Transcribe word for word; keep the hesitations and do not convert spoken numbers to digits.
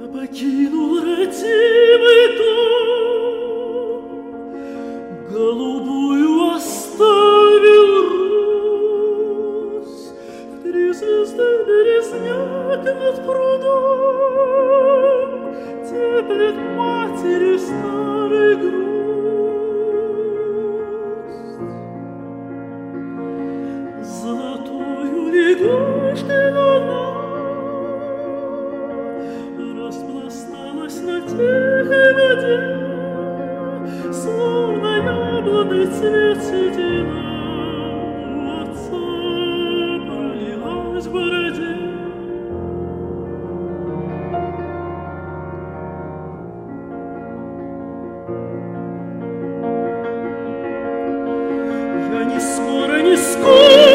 покинул родимый дом, голубую оставил Русь, в три звезды березняк над прудом теплит матери старый грусть. Золотою лягушкой луна распласталась на тихой воде, словно яблонный цвет седина у отца пролилась в бороде. Я не скоро, не скоро